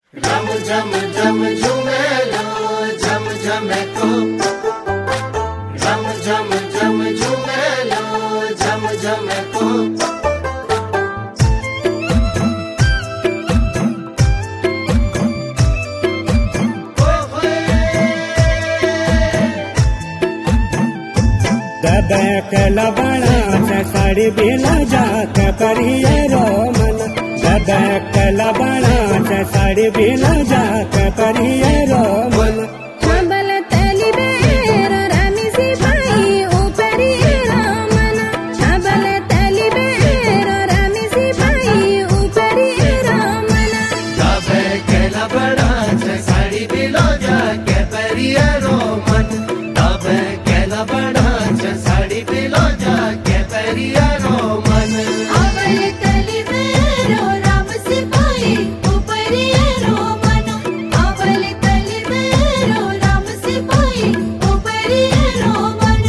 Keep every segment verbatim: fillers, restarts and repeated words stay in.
रम झम झम झुमेलो झम झमे को रम झम झम झुमेलो झम झमे को दबक लबड़ा साड़ी बिला जात करिए रो मन दबक लबड़ा साड़ी बिला जात करिए रो मन छबल तली बेर रामी सिपाही ऊपरी रामन छबल तली बेर रामी सिपाही ऊपरी रामन दबक लबड़ा साड़ी बिला जात करिए रो मन दबक लबड़ा साड़ी बिला जात करिए रो मन अबल तली बेर राम सिपाही ऊपरी रामन अबल तली बेर राम सिपाही ऊपरी रामन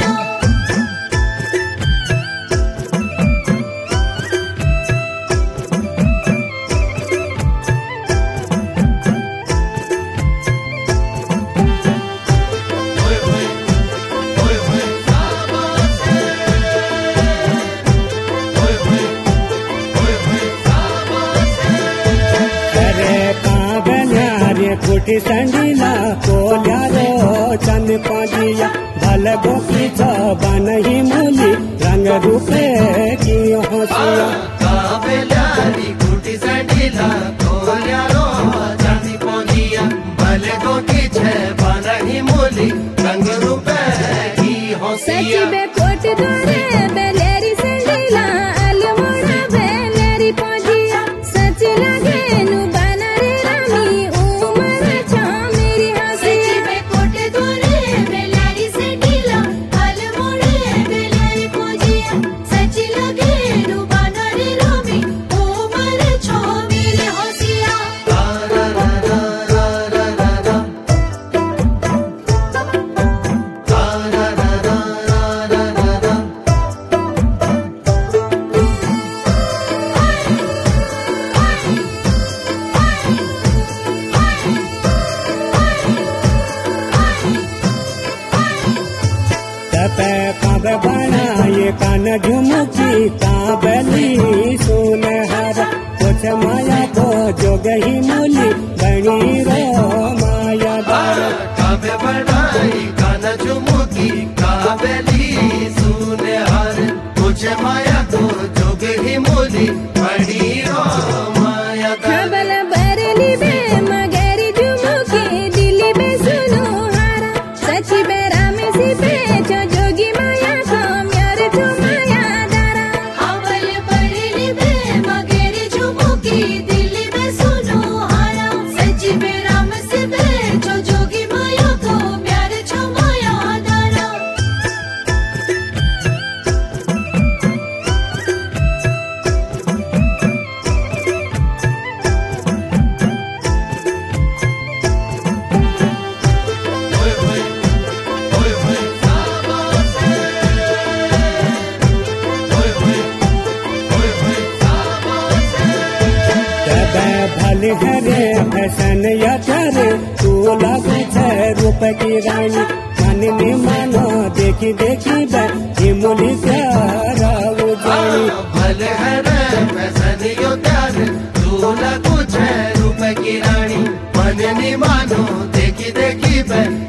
कुटी संडीला कोल्या रो चंद पाजिया भल गोपी बन ही मूली रंग रूपे की हंसिया काबेलारी कुटी संडीला कोल्या रो चंद पाजिया भल गोपी बन ही मूली रंग रूपे की हंसिया सची बे कोट दोरे बेलेरी संडीला अलमोड़ा बेलेरी पाजिया सची लगे नु बनरे रामी कब बनाए कान झुमकी काबली सुनहरा कुछ माया तो जोग ही मूली बनी रो माया दार कब बनाई कान झुमकी काबली सुनहर कुछ माया तो जोग ही मूली बनी रो माया दार छबल बरली बे मगरी झुमकी दिल्ली बे सुनो हारा सची बे रामी सी पे जोगी माया कम यार झुमाया दारा अबल बरली बे मगरी झुमकी दिल्ली बे सुनो हारा सची बे राम सी पे जोगी माया कम यार झुमाया दारा भल घरे फैशन या करे तू लागू छे रूप की रानी मन में मानो देखी देखी बी मूली प्यारा वो जानी भल हरे फैशन यो प्यार तू लगू छे रूप की रानी मन नी मानो देखी देखी बे